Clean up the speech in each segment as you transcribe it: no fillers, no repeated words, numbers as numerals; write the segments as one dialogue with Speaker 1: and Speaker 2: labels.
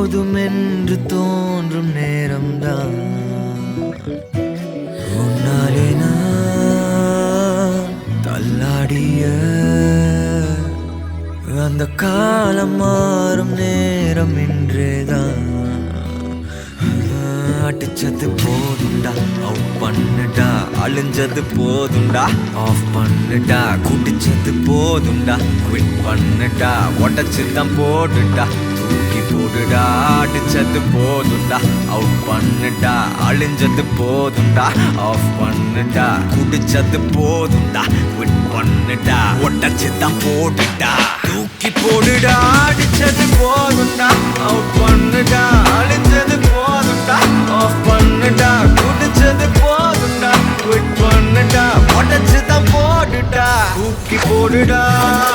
Speaker 1: போதுமென்று தோன்றும் நேரம்தான் உன்னாலே நான் தள்ளாடிய அந்த காலம் மாறும் நேரம் இன்றேதான் அடிச்சது போதுண்டா அவுட் பண்ணுடா அழிஞ்சது போதுண்டா ஆஃப் பண்ணுடா குடிச்சது போதுண்டா குவிட் பண்ணுடா உடச்சுதான் போடுடா தூக்கி போடுடா அடிச்சது போதுண்டா அவுட் பண்ணுடா அழிஞ்சது போதுண்டா ஆஃப் பண்ணுடா குடிச்சது போதுண்டா குவிட் பண்ணுடா உடச்சுதான் போடுடா தூக்கி போடுடா அடிச்சது போதுண்டா அவுட் பண்ணுடா அழிஞ்சது போதுண்டா ஆஃப் பண்ணுடா குடிச்சது போதுண்டா குவிட் பண்ணுடா உடச்சுதான் போடுடா தூக்கி போடுடா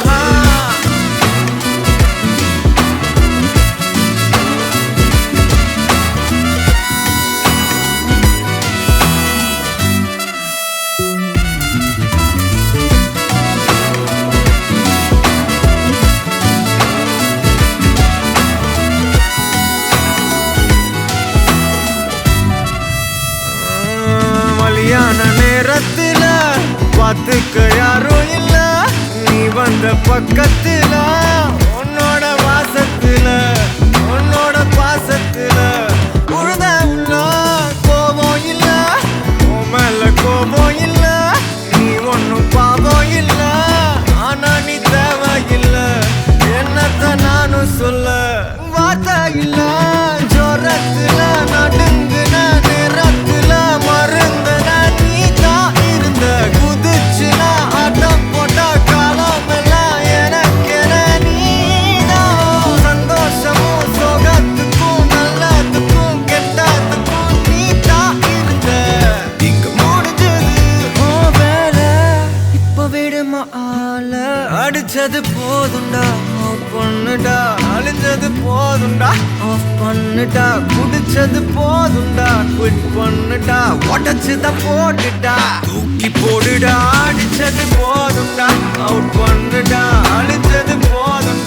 Speaker 1: மலியான நேரத்துல பார்த்துக்க யாரும் இல்ல நீ வந்த பக்கத்துல உன்னோட வாசத்துல உன்னோட பாசத்துல உழுத உள்ள கோபம் இல்ல உன் மேல கோபம் இல்ல நீ ஒன்னும் பாவம் இல்ல ஆனா நீ தேவையில்ல என்னத்த நானும் சொல்ல வார்த்தை இல்ல ஜோரத்துல நடுங்குன நேரத்துல மருந்துன நீ தான் இருந்த குதிச்சுல ஆட்டம் போட்ட காலம் எல்லாம் எனக்கென நீதான் சந்தோஷமும் சோகத்துக்கும் நல்லதுக்கும் கெட்டதுக்கும் நீ தான் இருந்த இங்க முடிஞ்சது ஓ வேலை இப்ப விடுமா ஆள அடிச்சது போதுண்டா பொண்ணுடா அழிஞ்சது போதுண்டா ஆஃப் பண்ணுடா குடிச்சது போதுண்டா குவிட் பண்ணுடா உடச்சுதான் போட்டுடா தூக்கி போடுடா அடிச்சது போதுண்டா அவுட் பண்ணுடா அழிஞ்சது போதுண்டா